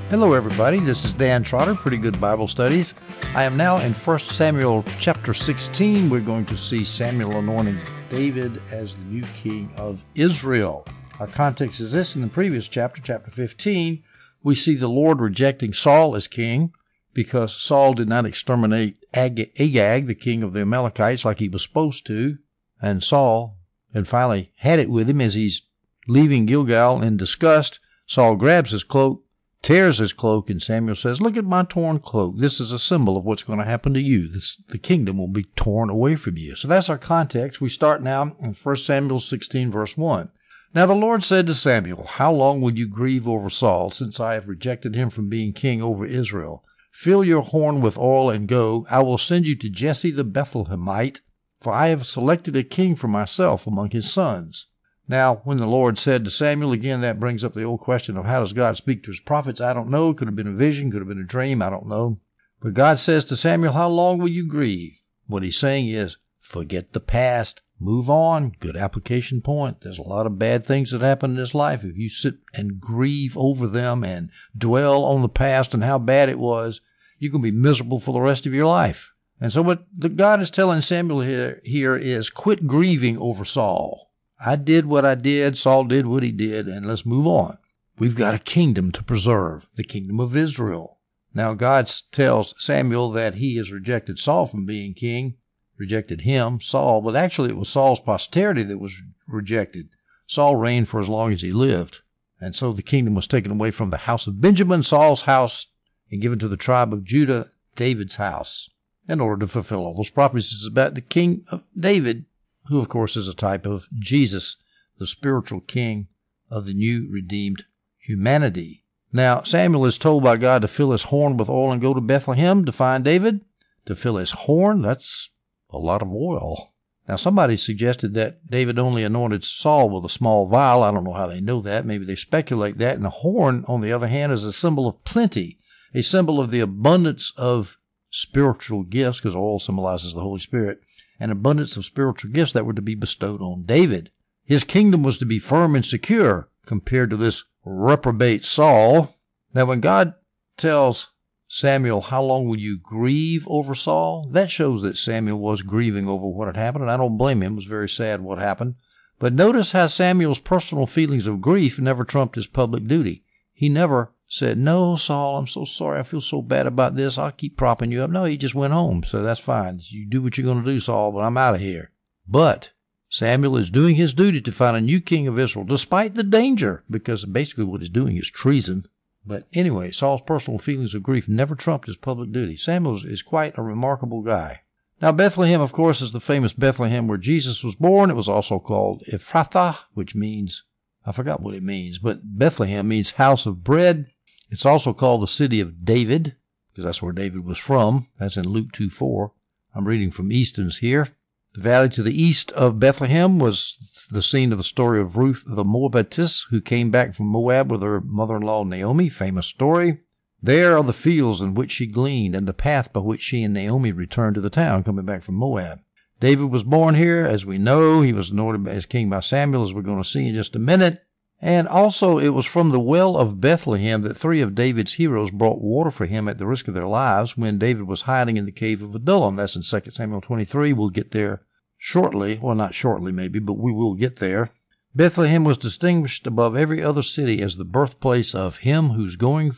Hello everybody, this is Dan Trotter, Pretty Good Bible Studies. I am now in 1 Samuel chapter 16. We're going to see Samuel anointing David as the new king of Israel. Our context is this: in the previous chapter, chapter 15, we see the Lord rejecting Saul as king because Saul did not exterminate Agag, the king of the Amalekites, like he was supposed to. And Saul, and finally had it with him as he's leaving Gilgal in disgust. Saul grabs his cloak, tears his cloak, and Samuel says, "Look at my torn cloak. This is a symbol of what's going to happen to you. The kingdom will be torn away from you." So that's our context. We start now in 1 Samuel 16, verse 1. "Now the Lord said to Samuel, How long will you grieve over Saul, since I have rejected him from being king over Israel? Fill your horn with oil and go. I will send you to Jesse the Bethlehemite, for I have selected a king for myself among his sons." Now, when the Lord said to Samuel, again, that brings up the old question of how does God speak to his prophets? I don't know. Could have been a vision, could have been a dream. I don't know. But God says to Samuel, how long will you grieve? What he's saying is, forget the past. Move on. Good application point. There's a lot of bad things that happen in this life. If you sit and grieve over them and dwell on the past and how bad it was, you can be miserable for the rest of your life. And so what God is telling Samuel here is quit grieving over Saul. I did what I did, Saul did what he did, and let's move on. We've got a kingdom to preserve, the kingdom of Israel. Now God tells Samuel that he has rejected Saul from being king, rejected him, Saul, but actually it was Saul's posterity that was rejected. Saul reigned for as long as he lived, and so the kingdom was taken away from the house of Benjamin, Saul's house, and given to the tribe of Judah, David's house, in order to fulfill all those prophecies about the king of David, who, of course, is a type of Jesus, the spiritual king of the new redeemed humanity. Now, Samuel is told by God to fill his horn with oil and go to Bethlehem to find David. To fill his horn, that's a lot of oil. Now, somebody suggested that David only anointed Saul with a small vial. I don't know how they know that. Maybe they speculate that. And the horn, on the other hand, is a symbol of plenty, a symbol of the abundance of spiritual gifts, because oil symbolizes the Holy Spirit, an abundance of spiritual gifts that were to be bestowed on David. His kingdom was to be firm and secure compared to this reprobate Saul. Now, when God tells Samuel, how long will you grieve over Saul? That shows that Samuel was grieving over what had happened, and I don't blame him. It was very sad what happened. But notice how Samuel's personal feelings of grief never trumped his public duty. He never said, "No, Saul, I'm so sorry. I feel so bad about this. I'll keep propping you up." No, he just went home. So that's fine. You do what you're going to do, Saul, but I'm out of here. But Samuel is doing his duty to find a new king of Israel, despite the danger, because basically what he's doing is treason. But anyway, Saul's personal feelings of grief never trumped his public duty. Samuel is quite a remarkable guy. Now, Bethlehem, of course, is the famous Bethlehem where Jesus was born. It was also called Ephrathah, which means, I forgot what it means, but Bethlehem means house of bread. It's also called the city of David, because that's where David was from. That's in Luke 2:4. I'm reading from Easton's here. The valley to the east of Bethlehem was the scene of the story of Ruth the Moabitess, who came back from Moab with her mother-in-law Naomi. Famous story. There are the fields in which she gleaned, and the path by which she and Naomi returned to the town, coming back from Moab. David was born here, as we know. He was anointed as king by Samuel, as we're going to see in just a minute. And also, it was from the well of Bethlehem that 3 of David's heroes brought water for him at the risk of their lives when David was hiding in the cave of Adullam. That's in 2 Samuel 23. We'll get there shortly. Well, not shortly maybe, but we will get there. Bethlehem was distinguished above every other city as the birthplace of him whose goings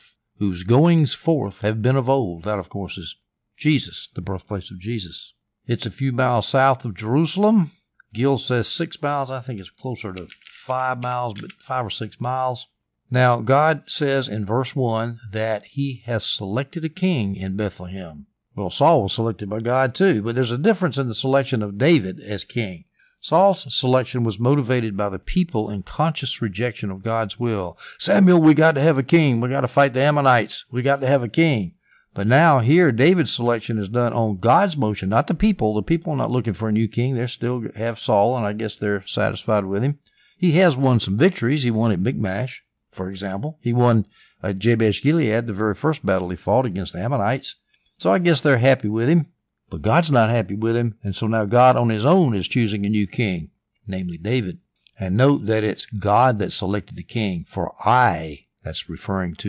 forth have been of old. That, of course, is Jesus, the birthplace of Jesus. It's a few miles south of Jerusalem. Gill says 6 miles. I think it's closer to 5 miles, but 5 or 6 miles. Now, God says in verse 1 that he has selected a king in Bethlehem. Well, Saul was selected by God too, but there's a difference in the selection of David as king. Saul's selection was motivated by the people in conscious rejection of God's will. Samuel, we got to have a king. We got to fight the Ammonites. We got to have a king. But now here, David's selection is done on God's motion, not the people. The people are not looking for a new king. They still have Saul, and I guess they're satisfied with him. He has won some victories. He won at Michmash, for example. He won at Jabesh Gilead, the very first battle he fought against the Ammonites. So I guess they're happy with him. But God's not happy with him, and so now God on his own is choosing a new king, namely David. And note that it's God that selected the king, for that's referring to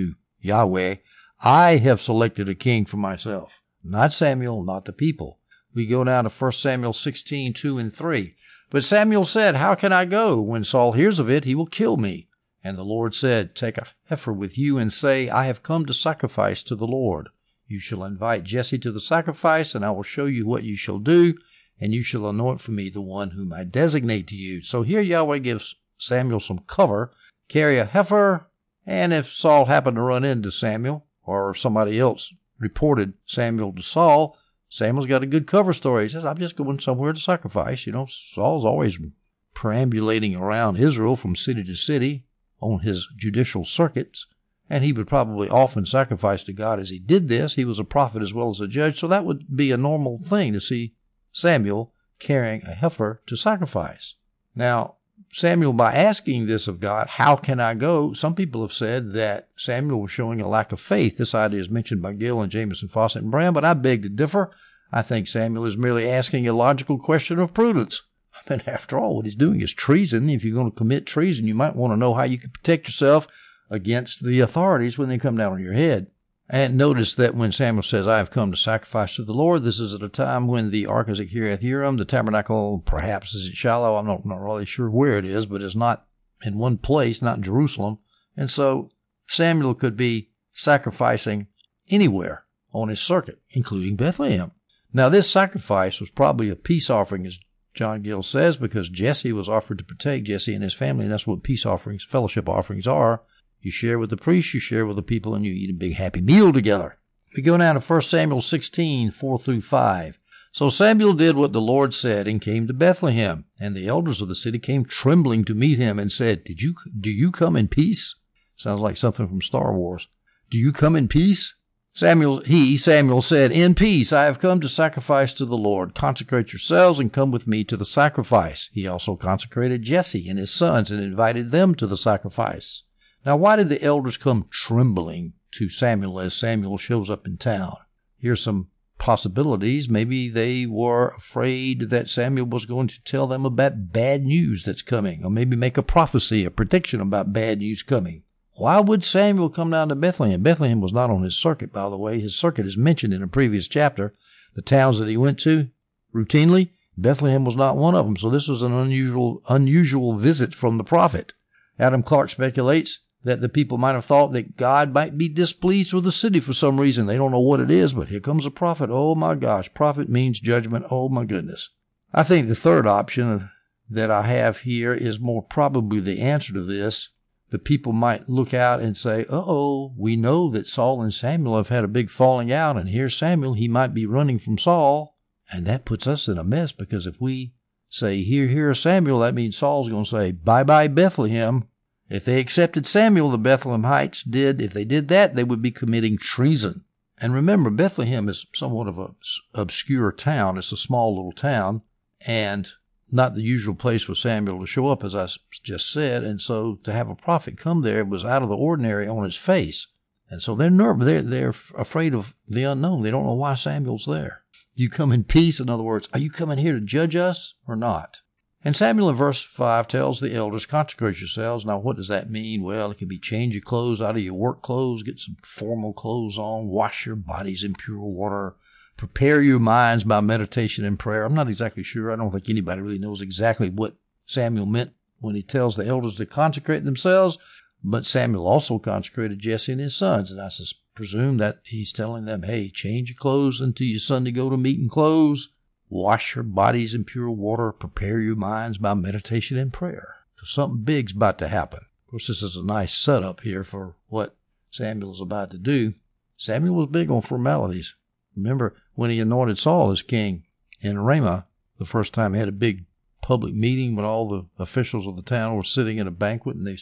Yahweh, I have selected a king for myself. Not Samuel, not the people. We go down to 1 Samuel 16, 2 and 3. But Samuel said, how can I go? When Saul hears of it, he will kill me. And the Lord said, take a heifer with you and say, I have come to sacrifice to the Lord. You shall invite Jesse to the sacrifice, and I will show you what you shall do, and you shall anoint for me the one whom I designate to you. So here Yahweh gives Samuel some cover. Carry a heifer, and if Saul happened to run into Samuel, or somebody else reported Samuel to Saul, Samuel's got a good cover story. He says, I'm just going somewhere to sacrifice. Saul's always perambulating around Israel from city to city on his judicial circuits, and he would probably often sacrifice to God as he did this. He was a prophet as well as a judge, so that would be a normal thing to see Samuel carrying a heifer to sacrifice. Now, Samuel, by asking this of God, how can I go? Some people have said that Samuel was showing a lack of faith. This idea is mentioned by Gill and Jameson, Fawcett, and Brown, but I beg to differ. I think Samuel is merely asking a logical question of prudence. I mean, after all, what he's doing is treason. If you're going to commit treason, you might want to know how you can protect yourself against the authorities when they come down on your head. And notice that when Samuel says, I have come to sacrifice to the Lord, this is at a time when the ark is at Kiriath-Jearim, the tabernacle perhaps is at Shiloh. I'm not really sure where it is, but it's not in one place, not in Jerusalem. And so Samuel could be sacrificing anywhere on his circuit, including Bethlehem. Now, this sacrifice was probably a peace offering, as John Gill says, because Jesse was offered to partake, Jesse and his family, and that's what peace offerings, fellowship offerings are. You share with the priest, you share with the people, and you eat a big happy meal together. We go now to 1 Samuel 16, 4 through 5. So Samuel did what the Lord said and came to Bethlehem, and the elders of the city came trembling to meet him and said, Do you come in peace? Sounds like something from Star Wars. Do you come in peace? Samuel said, In peace, I have come to sacrifice to the Lord. Consecrate yourselves and come with me to the sacrifice. He also consecrated Jesse and his sons and invited them to the sacrifice. Now, why did the elders come trembling to Samuel as Samuel shows up in town? Here's some possibilities. Maybe they were afraid that Samuel was going to tell them about bad news that's coming, or maybe make a prophecy, a prediction about bad news coming. Why would Samuel come down to Bethlehem? Bethlehem was not on his circuit, by the way. His circuit is mentioned in a previous chapter. The towns that he went to routinely, Bethlehem was not one of them. So this was an unusual visit from the prophet. Adam Clark speculates that the people might have thought that God might be displeased with the city for some reason. They don't know what it is, but here comes a prophet. Oh my gosh, prophet means judgment. Oh my goodness. I think the third option that I have here is more probably the answer to this. The people might look out and say, we know that Saul and Samuel have had a big falling out, and here's Samuel. He might be running from Saul, and that puts us in a mess, because if we say, here's Samuel, that means Saul's going to say, bye-bye Bethlehem. If they accepted Samuel, the Bethlehemites if they did that, they would be committing treason. And remember, Bethlehem is somewhat of an obscure town. It's a small little town, and not the usual place for Samuel to show up, as I just said. And so to have a prophet come there was out of the ordinary on his face. And so they're nervous. They're afraid of the unknown. They don't know why Samuel's there. Do you come in peace? In other words, are you coming here to judge us or not? And Samuel in verse 5 tells the elders, consecrate yourselves. Now, what does that mean? Well, it can be change your clothes out of your work clothes, get some formal clothes on, wash your bodies in pure water, prepare your minds by meditation and prayer. I'm not exactly sure. I don't think anybody really knows exactly what Samuel meant when he tells the elders to consecrate themselves, but Samuel also consecrated Jesse and his sons, and I presume that he's telling them, hey, change your clothes into your Sunday go-to meeting clothes. Wash your bodies in pure water. Prepare your minds by meditation and prayer. So something big's about to happen. Of course, this is a nice setup here for what Samuel is about to do. Samuel was big on formalities. Remember when he anointed Saul as king in Ramah, the first time he had a big public meeting when all the officials of the town were sitting in a banquet, and they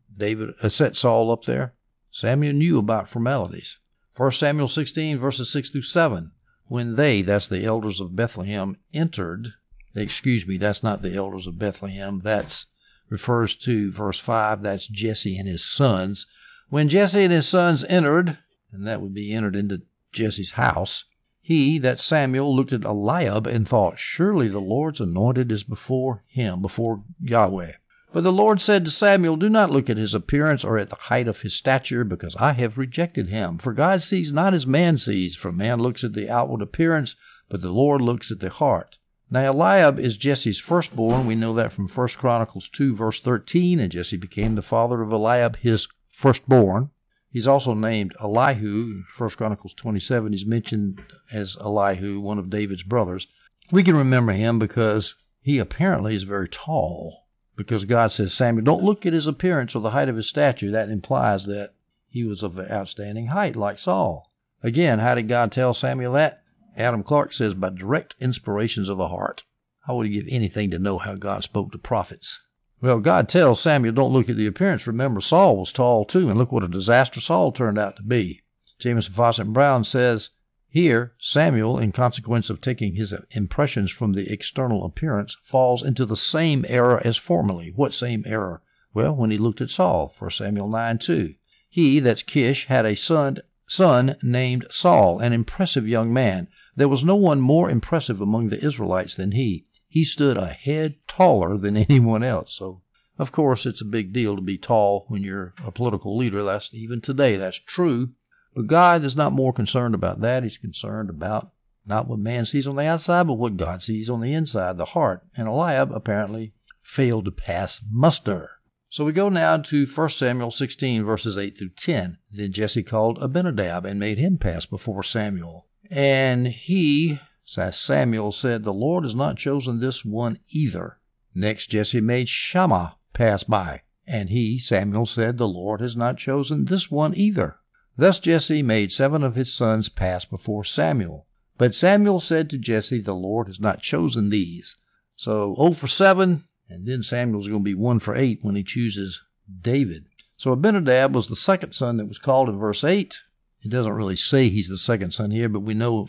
set Saul up there. Samuel knew about formalities. 1 Samuel 16, verses 6 through 7. When that's the elders of Bethlehem, entered, that's not the elders of Bethlehem, that refers to verse 5, that's Jesse and his sons. When Jesse and his sons entered, and that would be entered into Jesse's house, that Samuel, looked at Eliab and thought, surely the Lord's anointed is before him, before Yahweh. But the Lord said to Samuel, do not look at his appearance or at the height of his stature, because I have rejected him. For God sees not as man sees, for man looks at the outward appearance, but the Lord looks at the heart. Now Eliab is Jesse's firstborn. We know that from 1 Chronicles 2, verse 13, and Jesse became the father of Eliab, his firstborn. He's also named Elihu. In 1 Chronicles 27, he's mentioned as Elihu, one of David's brothers. We can remember him because he apparently is very tall. Because God says, Samuel, don't look at his appearance or the height of his stature. That implies that he was of outstanding height, like Saul. Again, how did God tell Samuel that? Adam Clark says, by direct inspirations of the heart. I would give anything to know how God spoke to prophets. Well, God tells Samuel, don't look at the appearance. Remember, Saul was tall too, and look what a disaster Saul turned out to be. Jameson, Fawcett, and Brown says, here, Samuel, in consequence of taking his impressions from the external appearance, falls into the same error as formerly. What same error? Well, when he looked at Saul, 1 Samuel 9:2. He, that's Kish, had a son named Saul, an impressive young man. There was no one more impressive among the Israelites than he. He stood a head taller than anyone else. So, of course, it's a big deal to be tall when you're a political leader. Even today, that's true. But God is not more concerned about that. He's concerned about not what man sees on the outside, but what God sees on the inside, the heart. And Eliab apparently failed to pass muster. So we go now to 1 Samuel 16, verses 8 through 10. Then Jesse called Abinadab and made him pass before Samuel. And Samuel said, the Lord has not chosen this one either. Next Jesse made Shammah pass by. And Samuel said, the Lord has not chosen this one either. Thus Jesse made 7 of his sons pass before Samuel. But Samuel said to Jesse, the Lord has not chosen these. So 0 for 7, and then Samuel's going to be 1 for 8 when he chooses David. So Abinadab was the second son that was called in verse 8. It doesn't really say he's the second son here, but we know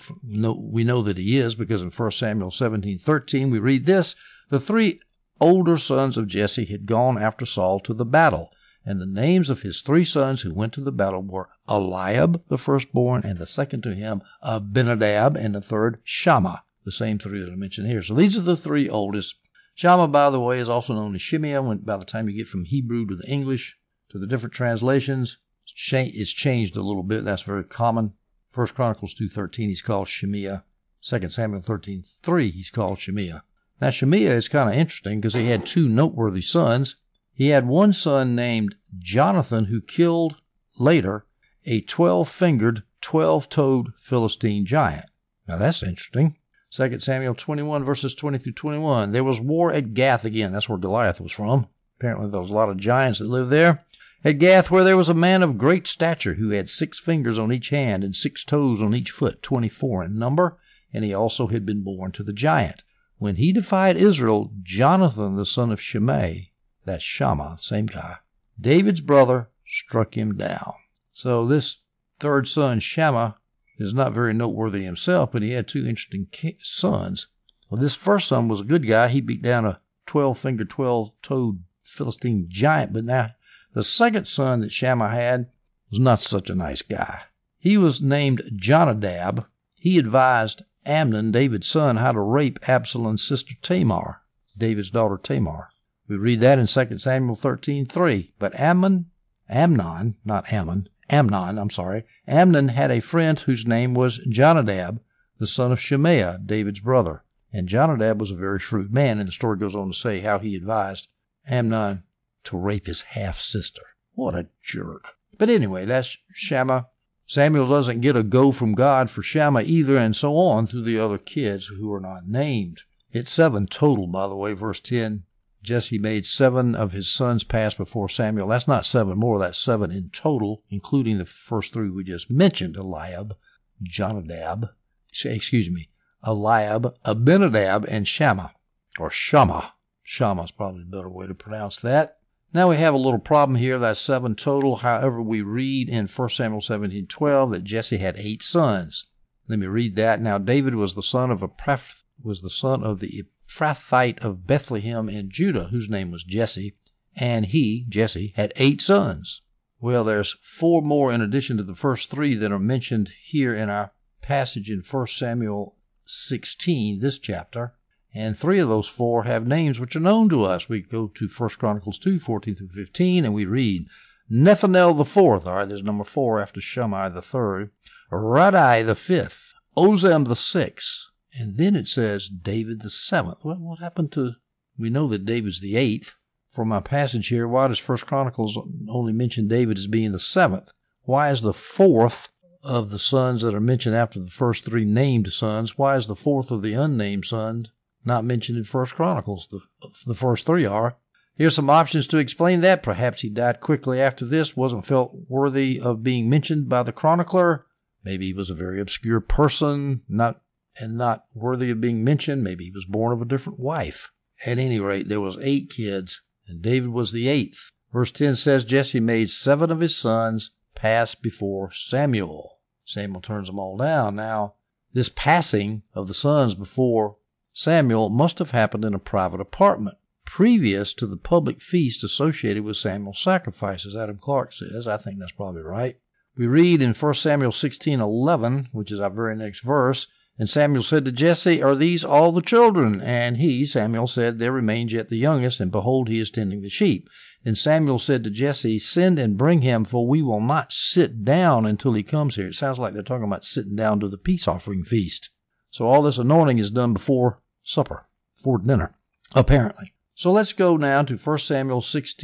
that he is, because in 1 Samuel 17:13 we read this, the 3 older sons of Jesse had gone after Saul to the battle. And the names of his 3 sons who went to the battle were Eliab, the firstborn, and the second to him, Abinadab, and the third, Shammah, the same 3 that I mentioned here. So these are the 3 oldest. Shammah, by the way, is also known as Shimea. By the time you get from Hebrew to the English, to the different translations, it's changed a little bit. That's very common. 1 Chronicles 2:13, he's called Shemaiah. 2 Samuel 13:3, he's called Shemaiah. Now, Shemaiah is kind of interesting because he had 2 noteworthy sons. He had one son named Jonathan who killed later a 12-fingered, 12-toed Philistine giant. Now that's interesting. 2 Samuel 21, verses 20 through 21. There was war at Gath again. That's where Goliath was from. Apparently there was a lot of giants that lived there. At Gath, where there was a man of great stature who had 6 fingers on each hand and 6 toes on each foot, 24 in number, and he also had been born to the giant. When he defied Israel, Jonathan, the son of Shimei, that's Shammah, same guy, David's brother, struck him down. So this third son, Shammah, is not very noteworthy himself, but he had 2 interesting sons. Well, this first son was a good guy. He beat down a 12-fingered, 12-toed Philistine giant. But now the second son that Shammah had was not such a nice guy. He was named Jonadab. He advised Amnon, David's son, how to rape Absalom's sister Tamar, David's daughter Tamar. We read that in 2 Samuel 13:3. But Amnon had a friend whose name was Jonadab, the son of Shemaiah, David's brother. And Jonadab was a very shrewd man, and the story goes on to say how he advised Amnon to rape his half-sister. What a jerk. But anyway, that's Shammah. Samuel doesn't get a go from God for Shammah either, and so on through the other kids who are not named. It's 7 total, by the way, verse 10. Jesse made 7 of his sons pass before Samuel. That's not 7 more, that's 7 in total, including the first 3 we just mentioned, Eliab, Abinadab, and Shammah, or Shammah. Shammah is probably a better way to pronounce that. Now we have a little problem here. That's 7 total. However, we read in 1 Samuel 17:12 that Jesse had 8 sons. Let me read that. Now David was the son of the Ephrathite of Bethlehem in Judah, whose name was Jesse, and Jesse, had 8 sons. Well, there's 4 more in addition to the first 3 that are mentioned here in our passage in 1 Samuel 16, this chapter. And 3 of those 4 have names which are known to us. We go to 1 Chronicles 2, 14 through 15, and we read, Nethanel the 4th. All right, there's number 4 after Shammai the 3rd. Radai the 5th. Ozem the 6th. And then it says David the 7th. Well, what happened to... We know that David's the 8th. From my passage here, why does 1 Chronicles only mention David as being the 7th? Why is the 4th of the sons that are mentioned after the first 3 named sons, why is the 4th of the unnamed sons not mentioned in 1 Chronicles? The first 3 are. Here's some options to explain that. Perhaps he died quickly after this, wasn't felt worthy of being mentioned by the chronicler. Maybe he was a very obscure person, not worthy of being mentioned. Maybe he was born of a different wife. At any rate, there was 8 kids, and David was the 8th. Verse 10 says, Jesse made 7 of his sons pass before Samuel. Samuel turns them all down. Now, this passing of the sons before Samuel must have happened in a private apartment, previous to the public feast associated with Samuel's sacrifices. Adam Clark says, I think that's probably right. We read in 1 Samuel 16:11, which is our very next verse, And Samuel said to Jesse, Are these all the children? And he, Samuel, said, There remains yet the youngest, and behold, he is tending the sheep. Then Samuel said to Jesse, Send and bring him, for we will not sit down until he comes here. It sounds like they're talking about sitting down to the peace offering feast. So all this anointing is done before supper, before dinner, apparently. So let's go now to 1 Samuel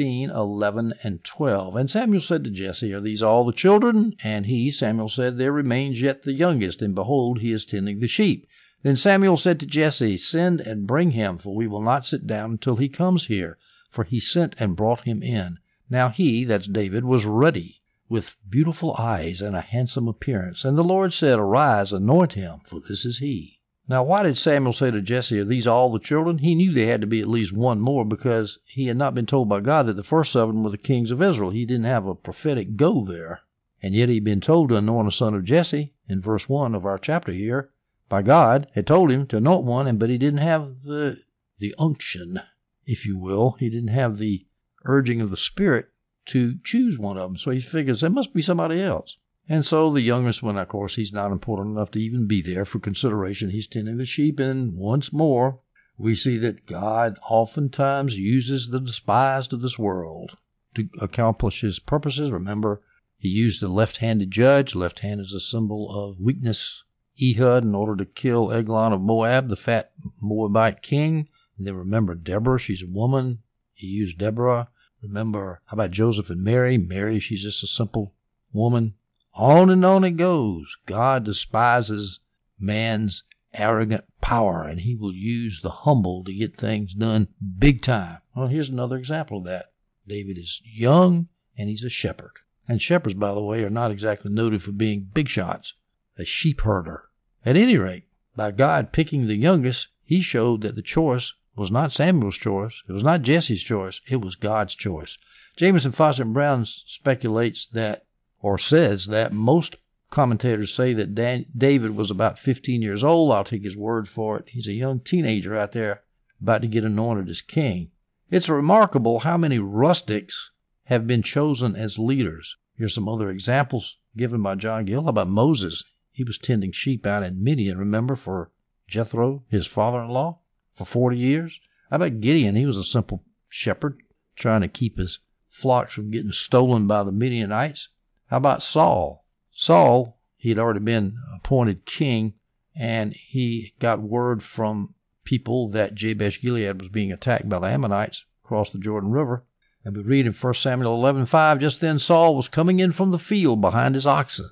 16:11 and 12. And Samuel said to Jesse, Are these all the children? And he, Samuel, said, There remains yet the youngest, and behold, he is tending the sheep. Then Samuel said to Jesse, Send and bring him, for we will not sit down until he comes here. For he sent and brought him in. Now he, that's David, was ruddy, with beautiful eyes and a handsome appearance. And the Lord said, Arise, anoint him, for this is he. Now, why did Samuel say to Jesse, Are these all the children? He knew there had to be at least one more, because he had not been told by God that the first 7 were the kings of Israel. He didn't have a prophetic go there. And yet he'd been told to anoint a son of Jesse in verse 1 of our chapter here. By God had told him to anoint one, but he didn't have the unction, if you will. He didn't have the urging of the Spirit to choose one of them. So he figures there must be somebody else. And so the youngest one, of course, he's not important enough to even be there for consideration. He's tending the sheep. And once more, we see that God oftentimes uses the despised of this world to accomplish his purposes. Remember, he used the left-handed judge. Left hand is a symbol of weakness. Ehud, in order to kill Eglon of Moab, the fat Moabite king. And then remember Deborah, she's a woman. He used Deborah. Remember, how about Joseph and Mary? Mary, she's just a simple woman. On and on it goes. God despises man's arrogant power, and he will use the humble to get things done big time. Well, here's another example of that. David is young, and he's a shepherd. And shepherds, by the way, are not exactly noted for being big shots. A sheep herder. At any rate, by God picking the youngest, he showed that the choice was not Samuel's choice. It was not Jesse's choice. It was God's choice. Jameson, Fawcett, and Brown speculates that, or says that, most commentators say that David was about 15 years old. I'll take his word for it. He's a young teenager out there about to get anointed as king. It's remarkable how many rustics have been chosen as leaders. Here's some other examples given by John Gill. How about Moses? He was tending sheep out in Midian, remember, for Jethro, his father-in-law, for 40 years. How about Gideon? He was a simple shepherd trying to keep his flocks from getting stolen by the Midianites. How about Saul? Saul, he had already been appointed king, and he got word from people that Jabesh-Gilead was being attacked by the Ammonites across the Jordan River. And we read in 1 Samuel 11:5, just then Saul was coming in from the field behind his oxen.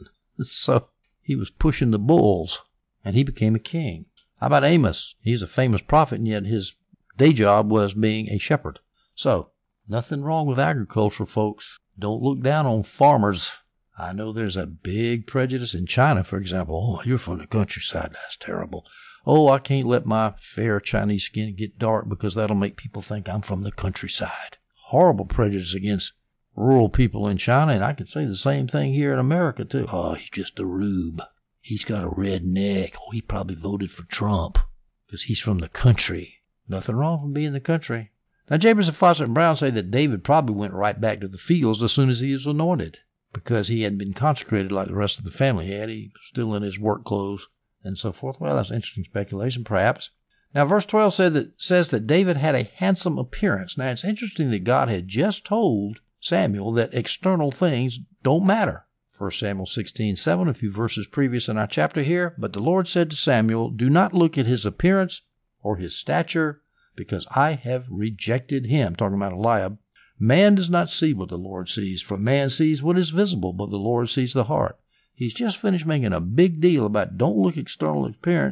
So he was pushing the bulls, and he became a king. How about Amos? He's a famous prophet, and yet his day job was being a shepherd. So, nothing wrong with agriculture, folks. Don't look down on farmers. I know there's a big prejudice in China, for example. Oh, you're from the countryside. That's terrible. Oh, I can't let my fair Chinese skin get dark because that'll make people think I'm from the countryside. Horrible prejudice against rural people in China, and I could say the same thing here in America, too. Oh, he's just a rube. He's got a red neck. Oh, he probably voted for Trump because he's from the country. Nothing wrong with being the country. Now, Jameson, Fawcett, and Brown say that David probably went right back to the fields as soon as he was anointed, because he hadn't been consecrated like the rest of the family had. He was still in his work clothes and so forth. Well, that's interesting speculation, perhaps. Now, verse 12 says that David had a handsome appearance. Now, it's interesting that God had just told Samuel that external things don't matter. 1 Samuel 16:7, a few verses previous in our chapter here. But the Lord said to Samuel, do not look at his appearance or his stature, because I have rejected him. Talking about Eliab. Man does not see what the Lord sees, for man sees what is visible, but the Lord sees the heart. He's just finished making a big deal about don't look at external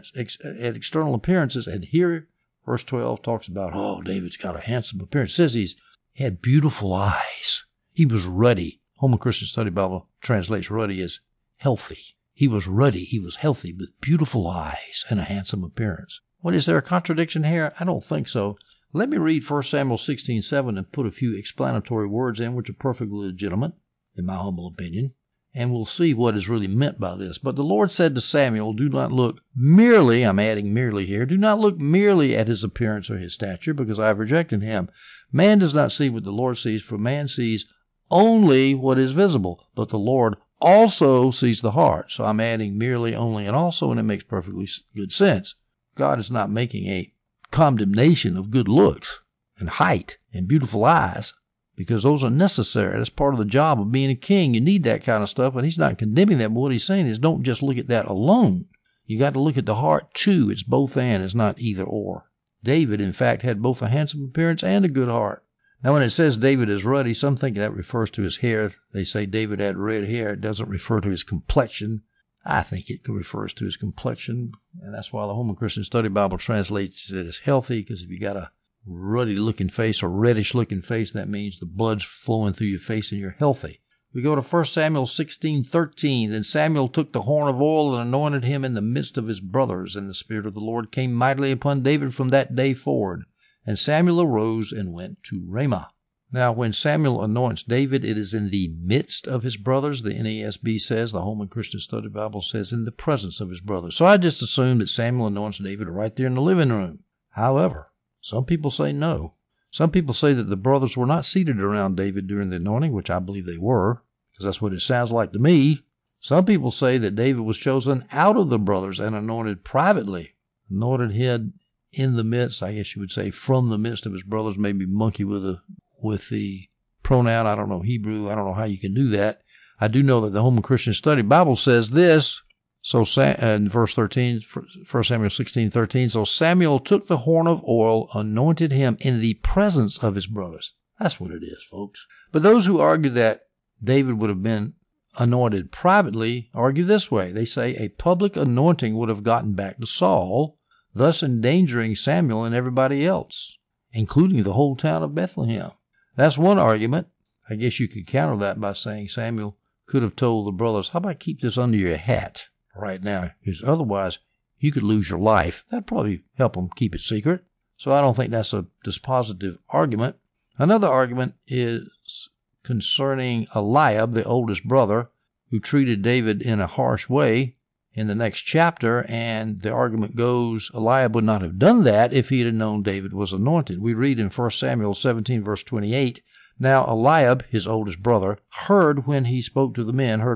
appearances. And here, verse 12 talks about, oh, David's got a handsome appearance. It says he had beautiful eyes. He was ruddy. Holman Christian Study Bible translates ruddy as healthy. He was ruddy. He was healthy with beautiful eyes and a handsome appearance. What, is there a contradiction here? I don't think so. Let me read 1 Samuel 16:7 and put a few explanatory words in which are perfectly legitimate, in my humble opinion. And we'll see what is really meant by this. But the Lord said to Samuel, do not look merely, I'm adding merely here, do not look merely at his appearance or his stature, because I have rejected him. Man does not see what the Lord sees, for man sees only what is visible, but the Lord also sees the heart. So I'm adding merely, only, and also, and it makes perfectly good sense. God is not making a condemnation of good looks and height and beautiful eyes, because those are necessary. That's part of the job of being a king. You need that kind of stuff, and he's not condemning that, but what he's saying is don't just look at that alone. You got to look at the heart too. It's both and, it's not either or. David, in fact, had both a handsome appearance and a good heart. Now, when it says David is ruddy, some think that refers to his hair. They say David had red hair. It doesn't refer to his complexion. I think it refers to his complexion, and that's why the Holman Christian Study Bible translates it as healthy, because if you got a ruddy-looking face or reddish-looking face, that means the blood's flowing through your face and you're healthy. We go to 1 Samuel 16:13. Then Samuel took the horn of oil and anointed him in the midst of his brothers, and the Spirit of the Lord came mightily upon David from that day forward. And Samuel arose and went to Ramah. Now, when Samuel anoints David, it is in the midst of his brothers. The NASB says, the Holman Christian Study Bible says, in the presence of his brothers. So I just assumed that Samuel anoints David right there in the living room. However, some people say no. Some people say that the brothers were not seated around David during the anointing, which I believe they were, because that's what it sounds like to me. Some people say that David was chosen out of the brothers and anointed privately. Anointed him in the midst, I guess you would say, from the midst of his brothers. Maybe monkey with the pronoun. I don't know Hebrew. I don't know how you can do that. I do know that the Holman Christian Study Bible says this. So in verse 13, 1 Samuel 16:13, so Samuel took the horn of oil, anointed him in the presence of his brothers. That's what it is, folks. But those who argue that David would have been anointed privately argue this way. They say a public anointing would have gotten back to Saul, thus endangering Samuel and everybody else, including the whole town of Bethlehem. That's one argument. I guess you could counter that by saying Samuel could have told the brothers, how about keep this under your hat right now, because otherwise you could lose your life. That'd probably help them keep it secret. So I don't think that's a dispositive argument. Another argument is concerning Eliab, the oldest brother, who treated David in a harsh way in the next chapter, and the argument goes Eliab would not have done that if he had known David was anointed. We read in 1 Samuel 17, verse 28, now Eliab, his oldest brother, heard when David spoke to the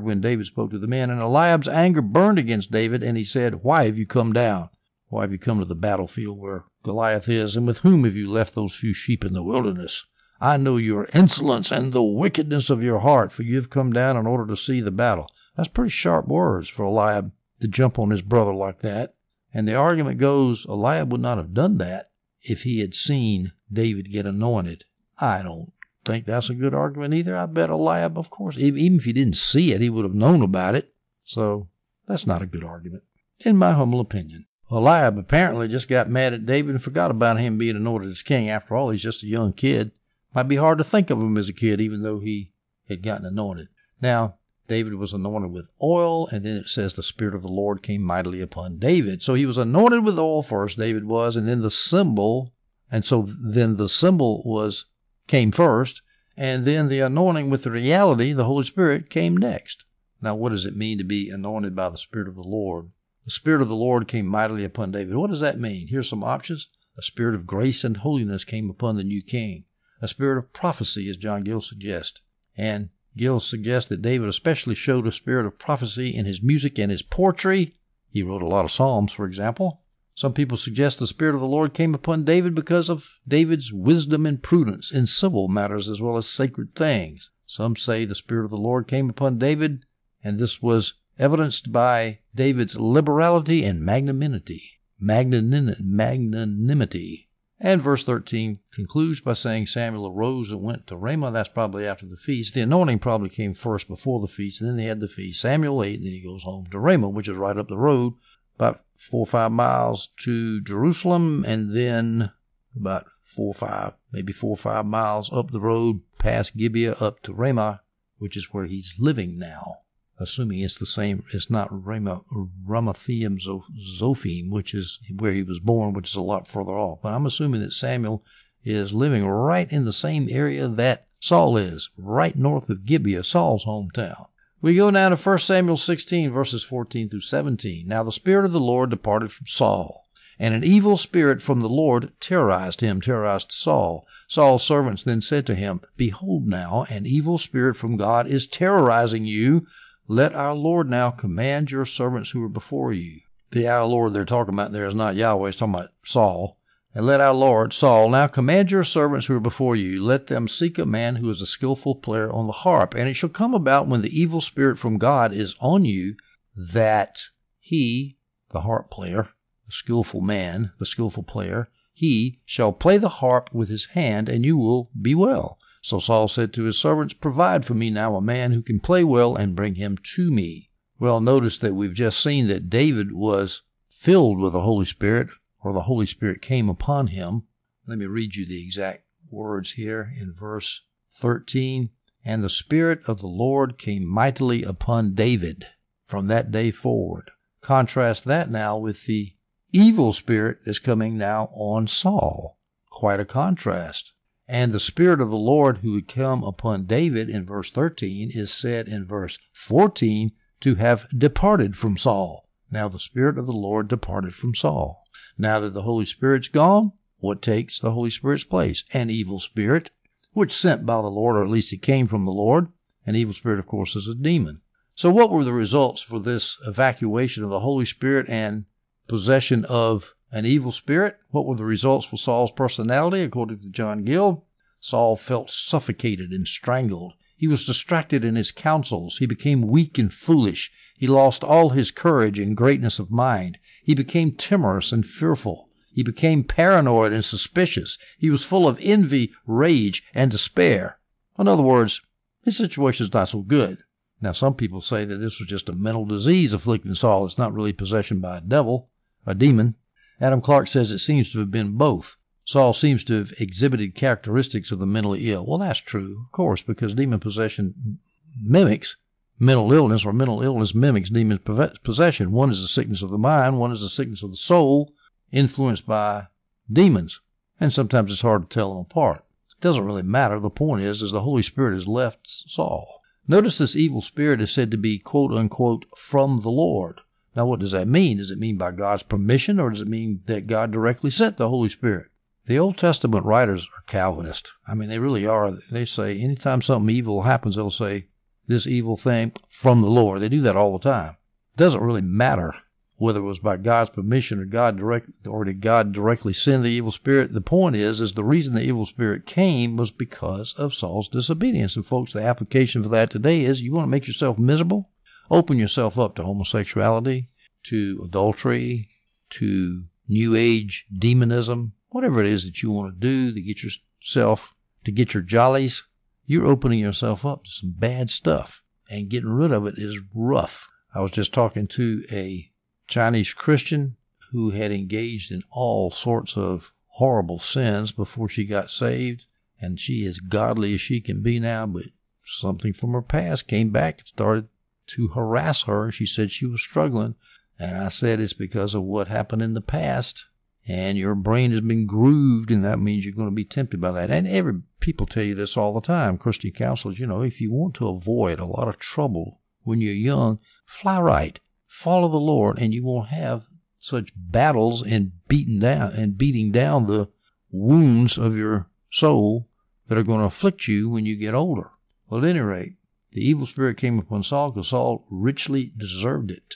men, and Eliab's anger burned against David, and he said, why have you come down? Why have you come to the battlefield where Goliath is, and with whom have you left those few sheep in the wilderness? I know your insolence and the wickedness of your heart, for you have come down in order to see the battle. That's pretty sharp words for Eliab to jump on his brother like that. And the argument goes, Eliab would not have done that if he had seen David get anointed. I don't think that's a good argument either. I bet Eliab, of course, even if he didn't see it, he would have known about it. So that's not a good argument, in my humble opinion. Eliab apparently just got mad at David and forgot about him being anointed as king. After all, he's just a young kid. Might be hard to think of him as a kid, even though he had gotten anointed. Now, David was anointed with oil, and then it says the Spirit of the Lord came mightily upon David. So he was anointed with oil first, David was, and then the symbol, and so then the symbol came first, and then the anointing with the reality, the Holy Spirit, came next. Now, what does it mean to be anointed by the Spirit of the Lord? The Spirit of the Lord came mightily upon David. What does that mean? Here's some options. A spirit of grace and holiness came upon the new king. A spirit of prophecy, as John Gill suggests. And Gill suggests that David especially showed a spirit of prophecy in his music and his poetry. He wrote a lot of psalms, for example. Some people suggest the Spirit of the Lord came upon David because of David's wisdom and prudence in civil matters as well as sacred things. Some say the Spirit of the Lord came upon David, and this was evidenced by David's liberality and magnanimity. And verse 13 concludes by saying Samuel arose and went to Ramah. That's probably after the feast. The anointing probably came first before the feast, and then they had the feast. Samuel ate, and then he goes home to Ramah, which is right up the road, about 4 or 5 miles to Jerusalem, and then about 4 or 5 miles up the road past Gibeah up to Ramah, which is where he's living now. Assuming it's the same, it's not Ramathaim Zophim, which is where he was born, which is a lot further off. But I'm assuming that Samuel is living right in the same area that Saul is, right north of Gibeah, Saul's hometown. We go now to 1 Samuel 16, verses 14 through 17. Now the Spirit of the Lord departed from Saul, and an evil spirit from the Lord terrorized Saul. Saul's servants then said to him, Behold now, an evil spirit from God is terrorizing you. Let our Lord now command your servants who are before you. The our Lord they're talking about there is not Yahweh, it's talking about Saul. And let our Lord, Saul, now command your servants who are before you. Let them seek a man who is a skillful player on the harp. And it shall come about when the evil spirit from God is on you, that he, the harp player, the skillful man, the skillful player, he shall play the harp with his hand, and you will be well. So Saul said to his servants, Provide for me now a man who can play well, and bring him to me. Well, notice that we've just seen that David was filled with the Holy Spirit, or the Holy Spirit came upon him. Let me read you the exact words here in verse 13. And the Spirit of the Lord came mightily upon David from that day forward. Contrast that now with the evil spirit that's coming now on Saul. Quite a contrast. And the Spirit of the Lord who had come upon David in verse 13 is said in verse 14 to have departed from Saul. Now the Spirit of the Lord departed from Saul. Now that the Holy Spirit's gone, what takes the Holy Spirit's place? An evil spirit, which sent by the Lord, or at least it came from the Lord. An evil spirit, of course, is a demon. So what were the results for this evacuation of the Holy Spirit and possession of an evil spirit? What were the results for Saul's personality? According to John Gill, Saul felt suffocated and strangled. He was distracted in his counsels. He became weak and foolish. He lost all his courage and greatness of mind. He became timorous and fearful. He became paranoid and suspicious. He was full of envy, rage, and despair. In other words, his situation is not so good. Now, some people say that this was just a mental disease afflicting Saul. It's not really possession by a devil, a demon. Adam Clark says it seems to have been both. Saul seems to have exhibited characteristics of the mentally ill. Well, that's true, of course, because demon possession mimics mental illness, or mental illness mimics demon possession. One is a sickness of the mind, one is a sickness of the soul, influenced by demons. And sometimes it's hard to tell them apart. It doesn't really matter. The point is the Holy Spirit has left Saul. Notice this evil spirit is said to be, quote unquote, from the Lord. Now, what does that mean? Does it mean by God's permission, or does it mean that God directly sent the Holy Spirit? The Old Testament writers are Calvinist. I mean, they really are. They say anytime something evil happens, they'll say, this evil thing from the Lord. They do that all the time. It doesn't really matter whether it was by God's permission or did God directly send the evil spirit. The point is the reason the evil spirit came was because of Saul's disobedience. And folks, the application for that today is, you want to make yourself miserable? Open yourself up to homosexuality, to adultery, to New Age demonism, whatever it is that you want to do to get your jollies. You're opening yourself up to some bad stuff, and getting rid of it is rough. I was just talking to a Chinese Christian who had engaged in all sorts of horrible sins before she got saved, and she is godly as she can be now, but something from her past came back and started to harass her. She said she was struggling, and I said it's because of what happened in the past. And your brain has been grooved, and that means you're going to be tempted by that. And people tell you this all the time. Christian counselors, if you want to avoid a lot of trouble when you're young, fly right. Follow the Lord, and you won't have such battles and beating down the wounds of your soul that are going to afflict you when you get older. Well, at any rate, the evil spirit came upon Saul because Saul richly deserved it.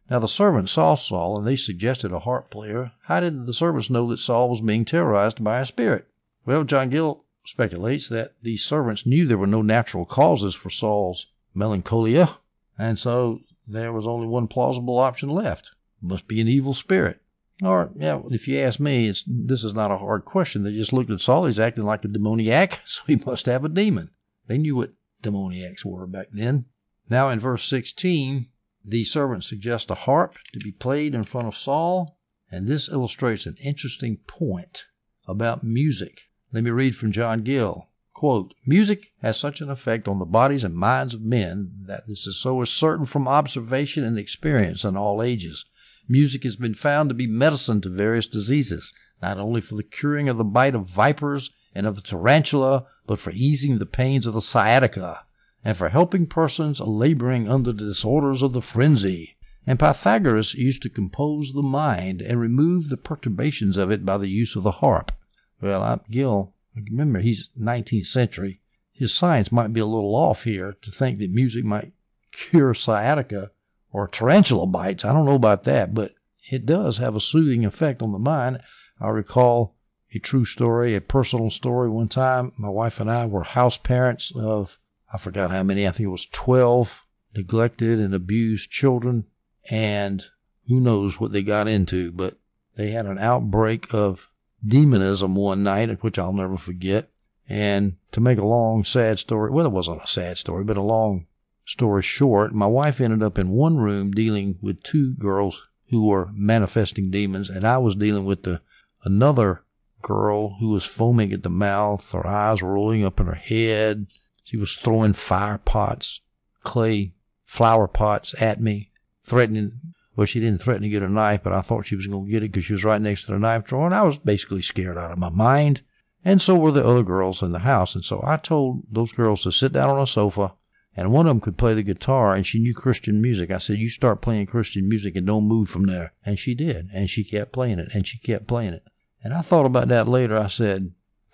Now the servants saw Saul, and they suggested a harp player. How did the servants know that Saul was being terrorized by a spirit? Well, John Gill speculates that these servants knew there were no natural causes for Saul's melancholia, and so there was only one plausible option left. It must be an evil spirit. Or, yeah, if you ask me, this is not a hard question. They just looked at Saul. He's acting like a demoniac, so he must have a demon. They knew what demoniacs were back then. Now in verse 16, the servants suggest a harp to be played in front of Saul, and this illustrates an interesting point about music. Let me read from John Gill. Quote, "Music has such an effect on the bodies and minds of men that this is so is certain from observation and experience in all ages. Music has been found to be medicine to various diseases, not only for the curing of the bite of vipers and of the tarantula, but for easing the pains of the sciatica, and for helping persons laboring under the disorders of the frenzy. And Pythagoras used to compose the mind and remove the perturbations of it by the use of the harp." Well, Gill, remember, he's 19th century. His science might be a little off here to think that music might cure sciatica or tarantula bites. I don't know about that, but it does have a soothing effect on the mind. I recall a true story, a personal story. One time, my wife and I were house parents of, I forgot how many, I think it was 12 neglected and abused children, and who knows what they got into, but they had an outbreak of demonism one night, which I'll never forget. And to make a long, sad story, well, it wasn't a sad story, but a long story short, my wife ended up in one room dealing with two girls who were manifesting demons, and I was dealing with another girl who was foaming at the mouth. Her eyes were rolling up in her head. She was throwing fire pots, clay flower pots at me, threatening. Well, she didn't threaten to get a knife, but I thought she was going to get it because she was right next to the knife drawer, and I was basically scared out of my mind. And so were the other girls in the house. And so I told those girls to sit down on a sofa, and one of them could play the guitar, and she knew Christian music. I said, "You start playing Christian music and don't move from there." And she did, and she kept playing it, and she kept playing it. And I thought about that later. I said,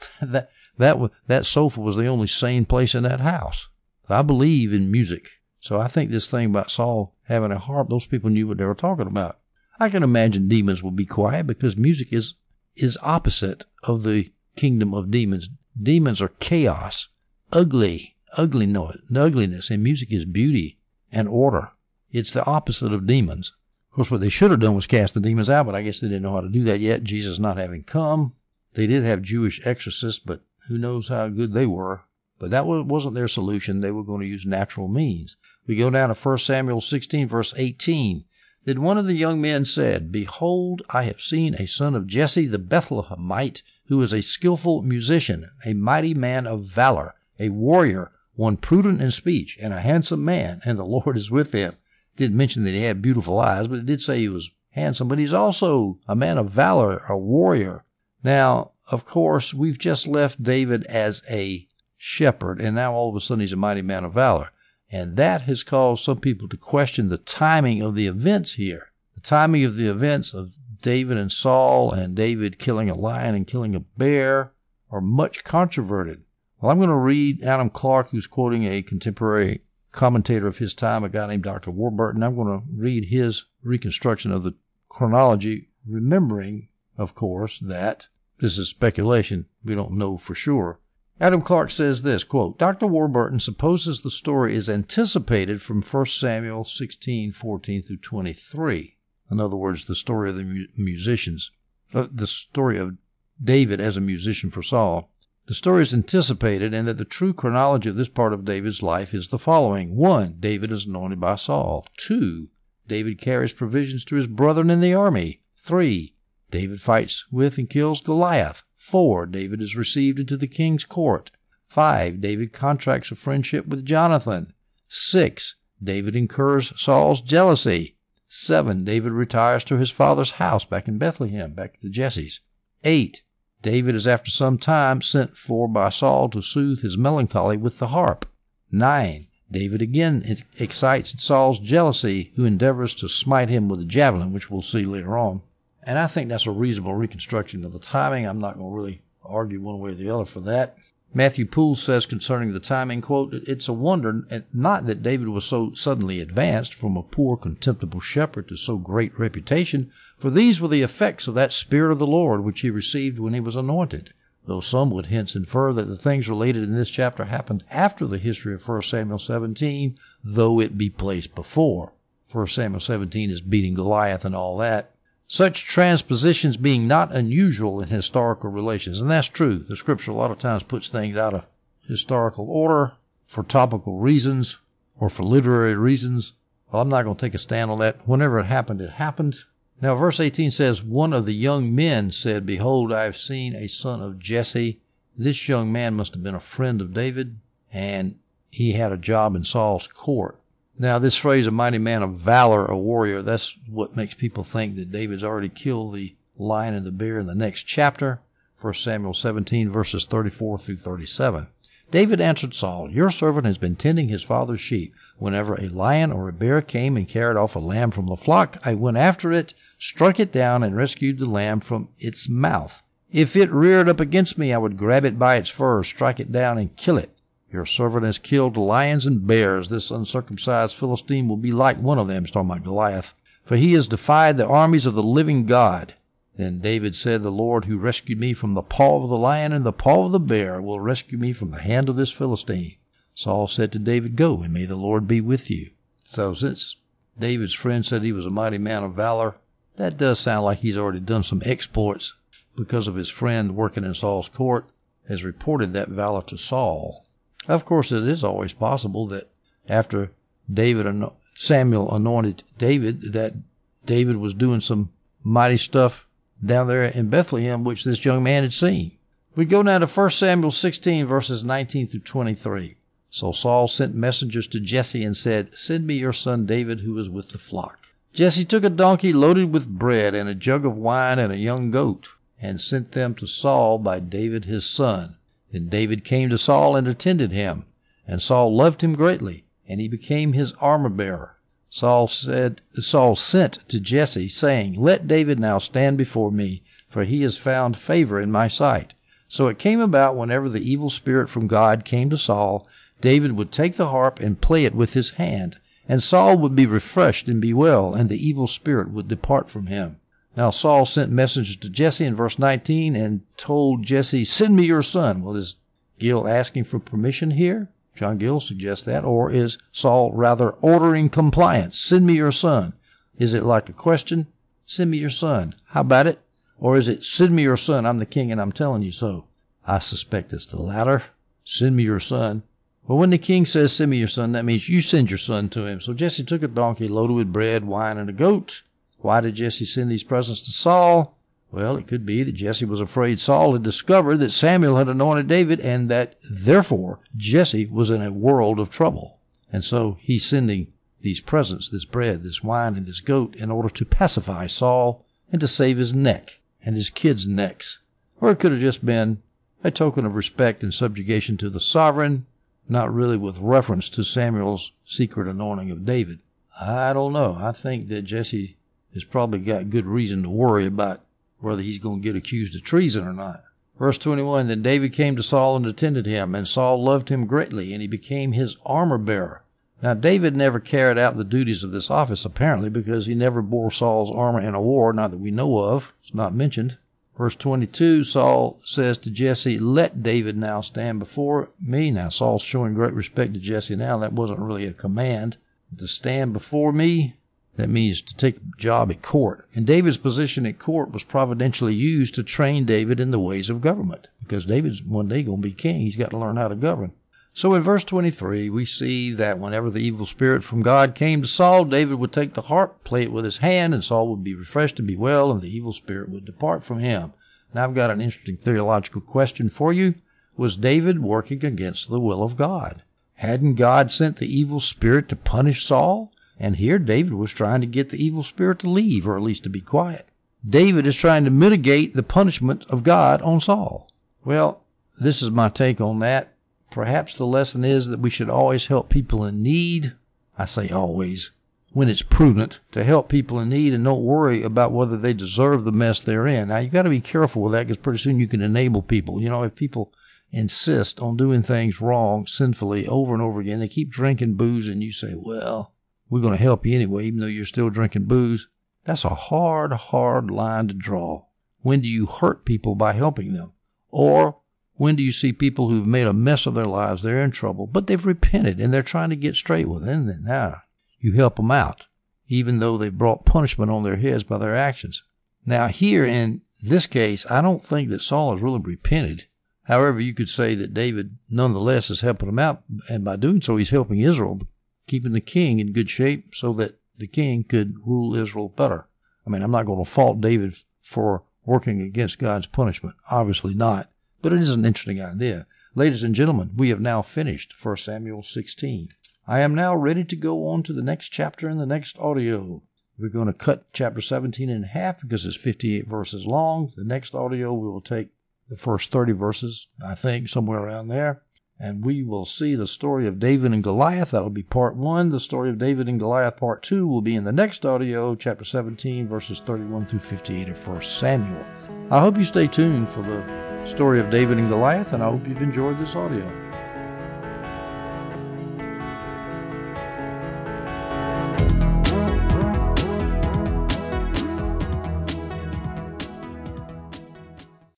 that sofa was the only sane place in that house. I believe in music. So I think this thing about Saul having a harp, those people knew what they were talking about. I can imagine demons will be quiet because music is opposite of the kingdom of demons. Demons are chaos, ugliness, and music is beauty and order. It's the opposite of demons. Of course, what they should have done was cast the demons out, but I guess they didn't know how to do that yet, Jesus not having come. They did have Jewish exorcists, but who knows how good they were. But that wasn't their solution. They were going to use natural means. We go down to 1 Samuel 16, verse 18. "Then one of the young men said, Behold, I have seen a son of Jesse the Bethlehemite, who is a skillful musician, a mighty man of valor, a warrior, one prudent in speech, and a handsome man, and the Lord is with him." Didn't mention that he had beautiful eyes, but it did say he was handsome. But he's also a man of valor, a warrior. Now, of course, we've just left David as a shepherd, and now all of a sudden he's a mighty man of valor. And that has caused some people to question the timing of the events here. The timing of the events of David and Saul and David killing a lion and killing a bear are much controverted. Well, I'm going to read Adam Clarke, who's quoting a contemporary commentator of his time, a guy named Dr. Warburton. I'm going to read his reconstruction of the chronology, remembering, of course, that this is speculation. We don't know for sure. Adam Clarke says this, quote, "Dr. Warburton supposes the story is anticipated from 1 Samuel 16, 14 through 23. In other words, the story of the musicians, the story of David as a musician for Saul. The story is anticipated, and that the true chronology of this part of David's life is the following. 1. David is anointed by Saul. 2. David carries provisions to his brethren in the army. 3. David fights with and kills Goliath. 4. David is received into the king's court. 5. David contracts a friendship with Jonathan. 6. David incurs Saul's jealousy. 7. David retires to his father's house back in Bethlehem, back to Jesse's. 8. David is after some time sent for by Saul to soothe his melancholy with the harp. 9. David again excites Saul's jealousy, who endeavors to smite him with a javelin, which we'll see later on. And I think that's a reasonable reconstruction of the timing. I'm not going to really argue one way or the other for that. Matthew Poole says concerning the timing, quote, "It's a wonder not that David was so suddenly advanced from a poor contemptible shepherd to so great reputation, for these were the effects of that Spirit of the Lord which he received when he was anointed." Though some would hence infer that the things related in this chapter happened after the history of 1 Samuel 17, though it be placed before. 1 Samuel 17 is beating Goliath and all that. Such transpositions being not unusual in historical relations, and that's true. The Scripture a lot of times puts things out of historical order for topical reasons or for literary reasons. Well, I'm not going to take a stand on that. Whenever it happened, it happened. Now, verse 18 says, "One of the young men said, 'Behold, I have seen a son of Jesse.'" This young man must have been a friend of David, and he had a job in Saul's court. Now, this phrase, "a mighty man of valor, a warrior," that's what makes people think that David's already killed the lion and the bear in the next chapter, 1 Samuel 17, verses 34 through 37. David answered Saul, "Your servant has been tending his father's sheep. Whenever a lion or a bear came and carried off a lamb from the flock, I went after it, struck it down, and rescued the lamb from its mouth. If it reared up against me, I would grab it by its fur, strike it down, and kill it. Your servant has killed lions and bears. This uncircumcised Philistine will be like one of them," he's talking about Goliath, "for he has defied the armies of the living God." Then David said, "The Lord who rescued me from the paw of the lion and the paw of the bear will rescue me from the hand of this Philistine." Saul said to David, "Go, and may the Lord be with you." So since David's friend said he was a mighty man of valor, that does sound like he's already done some exploits because of his friend working in Saul's court has reported that valor to Saul. Of course, it is always possible that after Samuel anointed David, that David was doing some mighty stuff down there in Bethlehem, which this young man had seen. We go now to 1 Samuel 16, verses 19 through 23. "So Saul sent messengers to Jesse and said, 'Send me your son David, who is with the flock.' Jesse took a donkey loaded with bread and a jug of wine and a young goat, and sent them to Saul by David his son. Then David came to Saul and attended him, and Saul loved him greatly, and he became his armor-bearer. Saul sent to Jesse, saying, 'Let David now stand before me, for he has found favor in my sight.' So it came about, whenever the evil spirit from God came to Saul, David would take the harp and play it with his hand, and Saul would be refreshed and be well, and the evil spirit would depart from him. Now Saul sent messengers to Jesse in verse 19 and told Jesse, 'Send me your son.'" Well, is Gill asking for permission here? John Gill suggests that. Or is Saul rather ordering compliance? "Send me your son." Is it like a question? "Send me your son." How about it? Or is it, "Send me your son, I'm the king and I'm telling you so"? I suspect it's the latter. Send me your son. Well, when the king says, "Send me your son," that means you send your son to him. So Jesse took a donkey loaded with bread, wine, and a goat. Why did Jesse send these presents to Saul? Well, it could be that Jesse was afraid Saul had discovered that Samuel had anointed David, and that, therefore, Jesse was in a world of trouble. And so he's sending these presents, this bread, this wine, and this goat, in order to pacify Saul and to save his neck and his kids' necks. Or it could have just been a token of respect and subjugation to the sovereign, not really with reference to Samuel's secret anointing of David. I don't know. I think that Jesse has probably got good reason to worry about whether he's going to get accused of treason or not. Verse 21, "Then David came to Saul and attended him, and Saul loved him greatly, and he became his armor-bearer." Now, David never carried out the duties of this office, apparently, because he never bore Saul's armor in a war, not that we know of. It's not mentioned. Verse 22, Saul says to Jesse, "Let David now stand before me." Now, Saul's showing great respect to Jesse now. That wasn't really a command. To stand before me, that means to take a job at court. And David's position at court was providentially used to train David in the ways of government, because David's one day going to be king. He's got to learn how to govern. So in verse 23, we see that whenever the evil spirit from God came to Saul, David would take the harp, play it with his hand, and Saul would be refreshed and be well, and the evil spirit would depart from him. Now I've got an interesting theological question for you. Was David working against the will of God? Hadn't God sent the evil spirit to punish Saul? And here David was trying to get the evil spirit to leave, or at least to be quiet. David is trying to mitigate the punishment of God on Saul. Well, this is my take on that. Perhaps the lesson is that we should always help people in need. I say always, when it's prudent, to help people in need, and don't worry about whether they deserve the mess they're in. Now, you got to be careful with that, because pretty soon you can enable people. You know, if people insist on doing things wrong, sinfully, over and over again. They keep drinking booze, and you say, well, we're going to help you anyway, even though you're still drinking booze. That's a hard, hard line to draw. When do you hurt people by helping them? Or when do you see people who've made a mess of their lives, they're in trouble, but they've repented and they're trying to get straight with it, and now you help them out, even though they've brought punishment on their heads by their actions. Now here in this case, I don't think that Saul has really repented. However, you could say that David nonetheless is helping him out, and by doing so, he's helping Israel, keeping the king in good shape so that the king could rule Israel better. I mean, I'm not going to fault David for working against God's punishment. Obviously not, but it is an interesting idea. Ladies and gentlemen, we have now finished 1 Samuel 16. I am now ready to go on to the next chapter in the next audio. We're going to cut chapter 17 in half because it's 58 verses long. The next audio, we will take the first 30 verses, I think, somewhere around there. And we will see the story of David and Goliath. That'll be part 1. The story of David and Goliath part 2 will be in the next audio, chapter 17, verses 31 through 58 of 1 Samuel. I hope you stay tuned for the story of David and Goliath, and I hope you've enjoyed this audio.